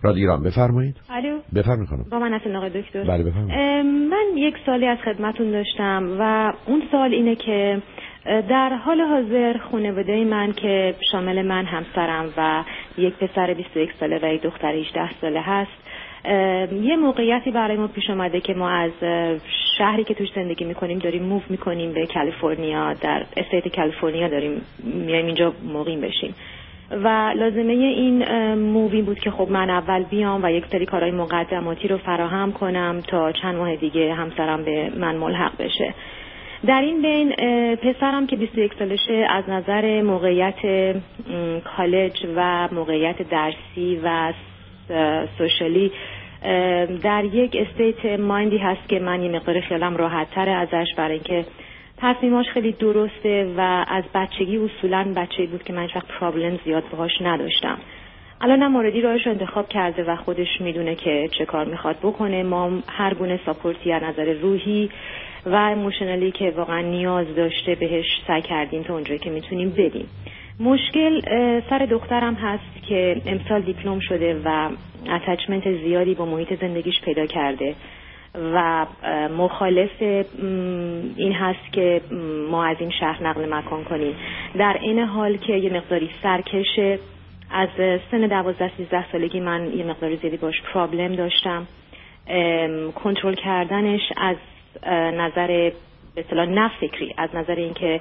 رادیو ایران بفرمایید. الو بفرمایید خانم. با من هستین آقای دکتر؟ بله بفرمایید. من یک سالی از خدمتون داشتم و اون سوال اینه که در حال حاضر خانواده من که شامل من، همسرم و یک پسر 21 ساله و یک دختر 18 ساله هست، یه موقعیتی برای ما پیش اومده که ما از شهری که توش زندگی میکنیم داریم موو میکنیم به کالیفرنیا، در استیت کالیفرنیا داریم میایم اینجا مقیم بشیم و لازمه این مووی بود که خب من اول بیام و یک سری کارهای مقدماتی رو فراهم کنم تا چند ماه دیگه همسرم به من ملحق بشه. در این بین پسرم که 21 سالشه از نظر موقعیت کالج و موقعیت درسی و سوشالی در یک استیت مایندی هست که من یه مقدار خیالم راحت تره ازش، برای اینکه تصمیماش خیلی درسته و از بچگی اصولاً بچه‌ای بود که من هیچ وقت پرابلم زیاد باهاش نداشتم. الان هم موردی راهش رو انتخاب کرده و خودش میدونه که چه کار میخواد بکنه. ما هر گونه ساپورتی از نظر روحی و ایموشنالی که واقعا نیاز داشته بهش سعی کردیم تا اونجایی که میتونیم بدیم. مشکل سر دخترم هست که امسال دیپلم شده و اتچمنت زیادی با محیط زندگیش پیدا کرده و مخالف این هست که ما از این شهر نقل مکان کنیم، در این حال که یه مقداری سرکشه. از سن 12-13 سالگی من یه مقداری زیادی باش پرابلم داشتم. کنترل کردنش از نظر به اصطلاح نه فکری، از نظر اینکه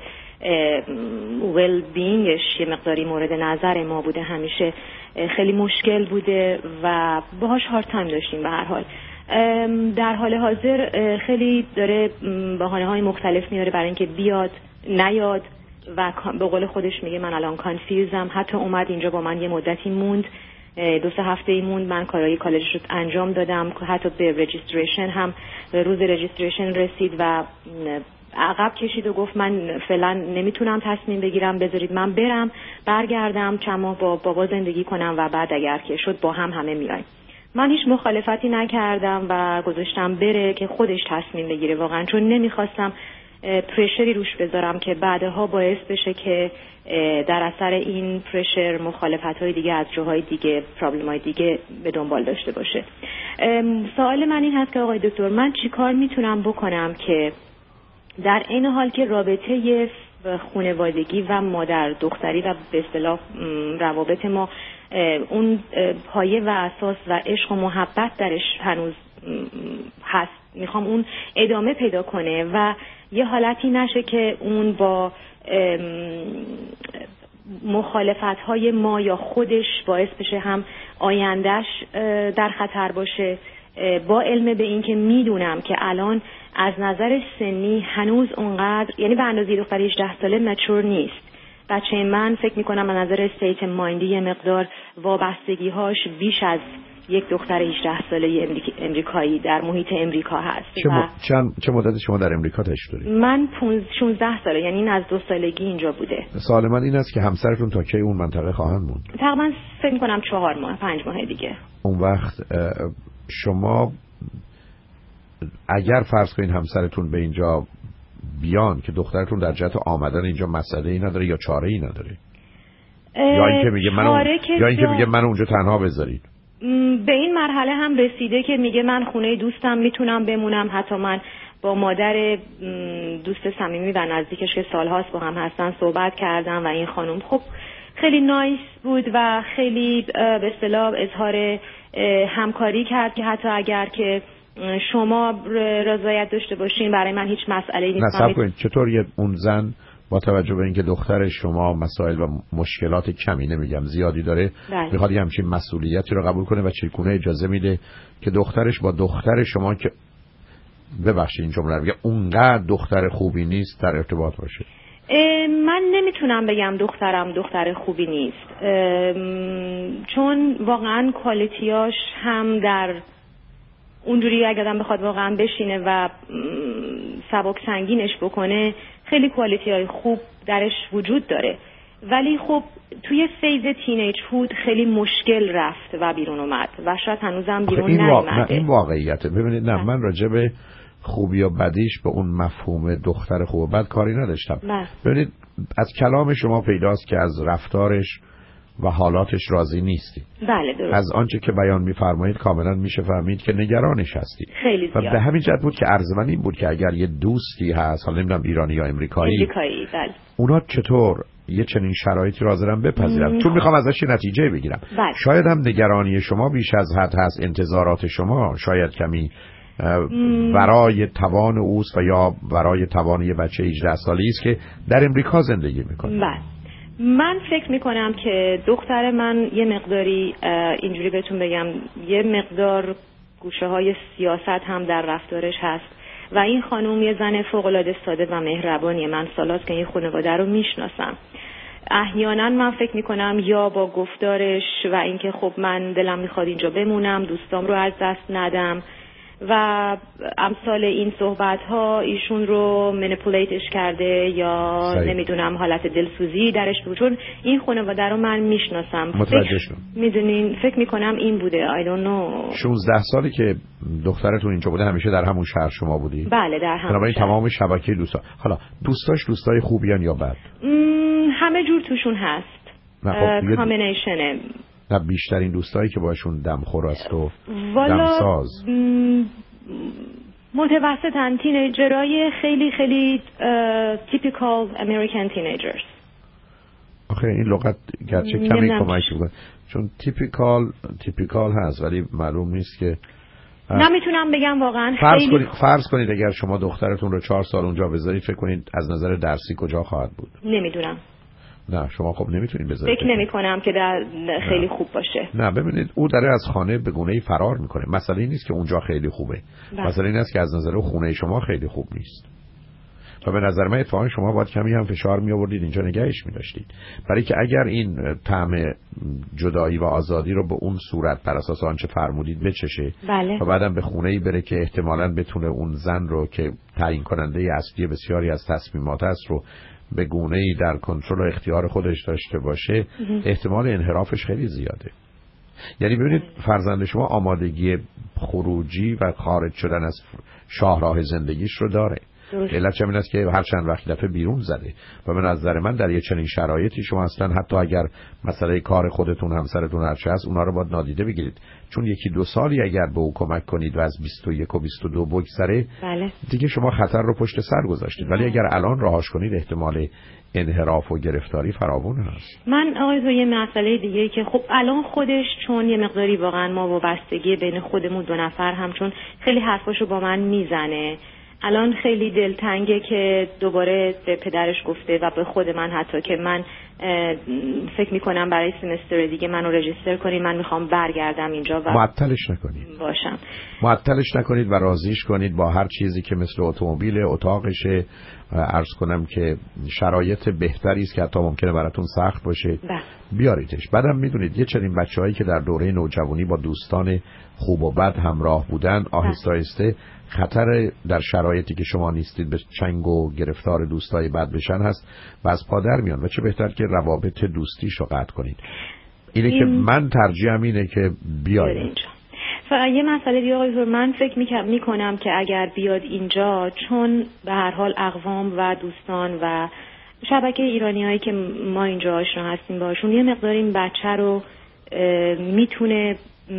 ویل بینگش یه مقداری مورد نظر ما بوده، همیشه خیلی مشکل بوده و باهاش هارد تایم داشتیم. به هر حال در حال حاضر خیلی داره بهانه‌های مختلف میاره برای اینکه بیاد نیاد و به قول خودش میگه من الان کانفیوزم. حتی اومد اینجا با من یه مدتی موند، 2-3 هفته موند، من کارهای کالجش رو انجام دادم، حتی به رجیستریشن هم روز رجیستریشن رسید و عقب کشید و گفت من فعلا نمیتونم تصمیم بگیرم، بذارید من برم برگردم چند ماه با بابا زندگی کنم و بعد اگر که شد با هم همه میایم. من هیچ مخالفتی نکردم و گذاشتم بره که خودش تصمیم بگیره واقعا، چون نمیخواستم پرشری روش بذارم که بعدها باعث بشه که در اثر این پرشر مخالفت‌های دیگه از جاهای دیگه، پرابلم‌های دیگه به دنبال داشته باشه. سوال من این هست که آقای دکتر من چیکار میتونم بکنم که در این حال که رابطه خانوادگی و مادر دختری و به اصطلاح روابط ما اون پایه و اساس و عشق و محبت درش هنوز هست، میخوام اون ادامه پیدا کنه و یه حالتی نشه که اون با مخالفت‌های ما یا خودش باعث بشه هم آیندهش در خطر باشه، با علم به این که میدونم که الان از نظر سنی هنوز اونقدر، یعنی به اندازه دختر 18 ساله مچور نیست. بچه من فکر میکنم از نظر استیت مایندی یه مقدار وابستگی‌هاش بیش از یک دختر 18 ساله امریکایی در محیط امریکا هست. چه مدت شما در امریکا تشریف دارید؟ من 16 ساله، یعنی این از 2 سالگی اینجا بوده. سوال من این است که همسرتون تا کی اون منطقه خواهند موند؟ تقریبا فکر میکنم 4 ماه 5 ماه دیگه. اون وقت شما اگر فرض کنید همسرتون به اینجا بیان که دخترتون در جهت آمدن اینجا مسئله‌ای نداره یا چاره‌ای نداره، یا اینکه میگه منو اونجا تنها بذارید؟ به این مرحله هم رسیده که میگه من خونه دوستم میتونم بمونم. حتی من با مادر دوست صمیمی و نزدیکش که سالهاست با هم هستن صحبت کردم و این خانم خب خیلی نایس بود و خیلی به اصطلاح اظهار همکاری کرد که حتی اگر که شما رضایت داشته باشین برای من هیچ مسئله‌ای نیست. نصب کنید چطور اون زن با توجه به اینکه دختر شما مسائل و مشکلات کمی نمیگم زیادی داره میخواد یه همچین مسئولیتی رو قبول کنه و چگونه اجازه میده که دخترش با دختر شما که ببخشید این جمله رو میگم اونقدر دختر خوبی نیست در ارتباط باشه؟ من نمیتونم بگم دخترم دختر خوبی نیست، چون واقعا کوالیتیاش هم در اونجوری اگه آدم بخواد واقعا بشینه و سبک سنگینش بکنه خیلی کوالیتی‌های خوب درش وجود داره، ولی خب توی فیز تینیج هود خیلی مشکل رفت و بیرون اومد و شاید هنوزم بیرون نیومده. این واقعیته. ببینید من راجع به خوبی یا بدیش به اون مفهوم دختر خوب و بد کاری نداشتم. ببینید از کلام شما پیداست که از رفتارش و حالاتش راضی نیستی. بله درست. از آنچه که بیان می‌فرمایید کاملا میشه فهمید که نگرانش هستی. خیلی زیاد. و به همین جهت بود که عرض من این بود که اگر یه دوستی هست، حالا نمیدونم ایرانی یا امریکایی، بله. اونا چطور یه چنین شرایطی را حاضرن بپذیرن؟ چون میخوام ازش نتیجه بگیرم. بله. شاید هم نگرانی شما بیش از حد هست، انتظارات شما شاید کمی برای توان اوست و یا برای توان یه بچه 18 ساله‌ای است که در امریکا زندگی میکنه. بله. من فکر میکنم که دختر من یه مقداری اینجوری بهتون بگم یه مقدار گوشه های سیاست هم در رفتارش هست و این خانم یه زن فوق‌العاده ساده و مهربانیه. من سالاست که این خانواده رو میشناسم. احیانا من فکر میکنم یا با گفتارش و اینکه خب من دلم میخواد اینجا بمونم، دوستام رو از دست ندم و امثال این صحبت ها ایشون رو منیپولیتش کرده یا نمیدونم حالت دلسوزی درش بود. چون این خانواده رو من میشناسم. متوجه شدم. میدونین فکر میکنم این بوده. I don't know. 16 سالی که دخترتون اینجا بوده همیشه در همون شهر شما بودی؟ بله در همون بنابراین شهر. تمام شبکه دوستا. حالا دوستای خوبیان یا بد؟ همه جور توشون هست. کامبینیشنه. نه بیشترین دوستایی که باشون دمخور است و دمساز متوسطن، تینیجرهای خیلی خیلی تیپیکال امریکن تینیجرز. آخه این لغت گرچه کمی کمک میکنه چون تیپیکال هست ولی معلوم نیست که نمیتونم بگم واقعا. فرض کنید اگر شما دخترتون رو 4 سال اونجا بذارید فکر کنید از نظر درسی کجا خواهد بود؟ نمیدونم. نه شما خب نمیتونید بذارید. فکر نمی کنم که در خیلی خوب باشه. نه ببینید او داره از خانه به گونه‌ای فرار میکنه. مسئله این نیست که اونجا خیلی خوبه. مسئله این است که از نظر خونه شما خیلی خوب نیست. و به نظر من اتفاقا شما باید کمی هم فشار می آوردید اینجا نگهش می داشتید. برای که اگر این طعم جدایی و آزادی رو به اون صورت بر اساس آنچه فرمودید بچشه و بعدم به خونه‌ای بره که احتمالاً بتونه اون زن رو که تعیین کننده اصلی بسیاری از تصمیمات است رو به گونه‌ای در کنترل و اختیار خودش داشته باشه، احتمال انحرافش خیلی زیاده. یعنی ببینید فرزند شما آمادگی خروجی و خارج شدن از شاهراه زندگیش رو داره. علت چه این است که هر چند وقت دفعه بیرون زده و به نظر من در یه چنین شرایطی شما اصلا حتی اگر مسئله کار خودتون همسرتون هر چه هست اونا رو باید نادیده بگیرید. چون 1-2 سالی اگر به او کمک کنید و از 21 و 22 بگذره دیگه شما خطر رو پشت سر گذاشتید. ولی اگر الان راهش کنید احتمال انحراف و گرفتاری فراوان هست. من آقای یه مسئله دیگه که خب الان خودش چون یه مقداری واقعا ما وابستگی بین خودمون 2 نفر هم چون خیلی حرفاشو با من میزنه، الان خیلی دلتنگه که دوباره به پدرش گفته و به خود من حتی که من فکر میکنم برای سمستر دیگه منو رجیستر کنید، من میخوام برگردم اینجا و معطلش نکنید. باشم. معطلش نکنید و راضیش کنید با هر چیزی که مثل اتومبیل، اتاقشه، عرض کنم که شرایط بهتری است که حتی ممکنه براتون سخت باشه. بیاریدش. بعدم میدونید یه چنین بچه‌هایی که در دوره نوجوانی با دوستان خوب و بد همراه بودن آهسته آهسته خطر در شرایطی که شما نیستید به چنگ و گرفتار دوستای بد بشن هست و از پادر میان و چه بهتر که روابط دوستیش رو قطع کنید. اینه که من ترجیحم اینه که بیاید. یه مسئله دیگه آقای من فکر میکنم که اگر بیاد اینجا چون به هر حال اقوام و دوستان و شبکه ایرانیایی که ما اینجا آشنا هستیم باشون یه مقدار این بچه رو میتونه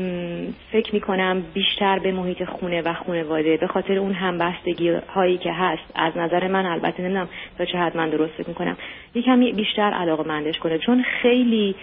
فکر میکنم بیشتر به محیط خونه و خانواده به خاطر اون همبستگی هایی که هست از نظر من، البته نمیدونم تا چه حد من درست فکر میکنم، یکم بیشتر علاقه‌مندش کنه چون خیلی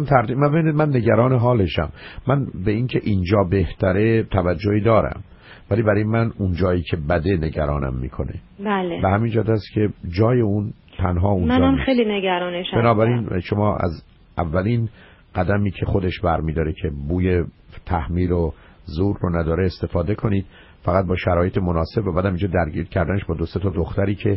من نگران حالشم. من به این که اینجا بهتره توجهی دارم ولی برای من اون جایی که بده نگرانم میکنه. بله. و همین جاده است که جای اون تنها اونجا منم نیست. خیلی نگرانشم. بنابراین شما از اولین قدمی که خودش برمی‌داره که بوی تحمیل و زور رو نداره استفاده کنید، فقط با شرایط مناسب و بعدم اینجا درگیر کردنش با 2-3 تا دختری که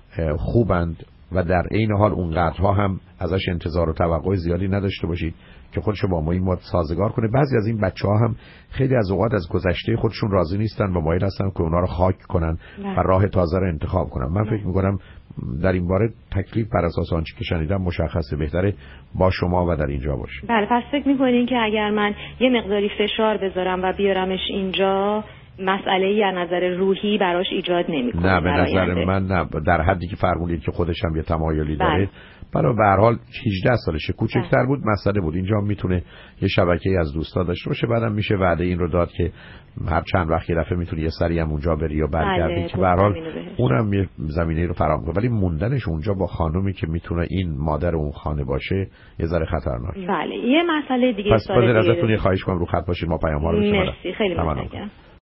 خوبند و در عین حال اونقدرها هم ازش انتظار و توقع زیادی نداشته باشید که خودشو با ما این مورد سازگار کنه. بعضی از این بچه‌ها هم خیلی از اوقات از گذشته خودشون راضی نیستن و مایل هستن که اونا رو خاک کنن و راه تازه رو انتخاب کنن. من فکر می‌کنم در این باره تکلیف بر اساس آنچه که شنیدم مشخصه، بهتره با شما و در اینجا باشه. بله، پس فکر می‌کنین که اگر من یه مقداری فشار بذارم و بیارمش اینجا مسئله از نظر روحی براش ایجاد نمیکنه. نه به نظر من نه، در حدی که فرمودید که خودش هم یه تمایلی داره. برای به هر حال 18 سالشه، کوچکتر بود مسئله بود. اینجا میتونه یه شبکه‌ای از دوستا داشته باشه، بعدم میشه وعده این رو داد که هر چند وقت یه دفعه میتونی یه سری هم اونجا بری و برگردی که به هر حال اونم یه زمینه‌ای رو فراهم کنه. ولی موندنش اونجا با خانومی که میتونه این مادر اون خانه باشه یه ذره خطرناکه. بله. یه مسئله دیگه پس ازتون خواهش کنم رو خط باشید، ما پیام‌ها رو به شما مرسی، خیلی متشکرم.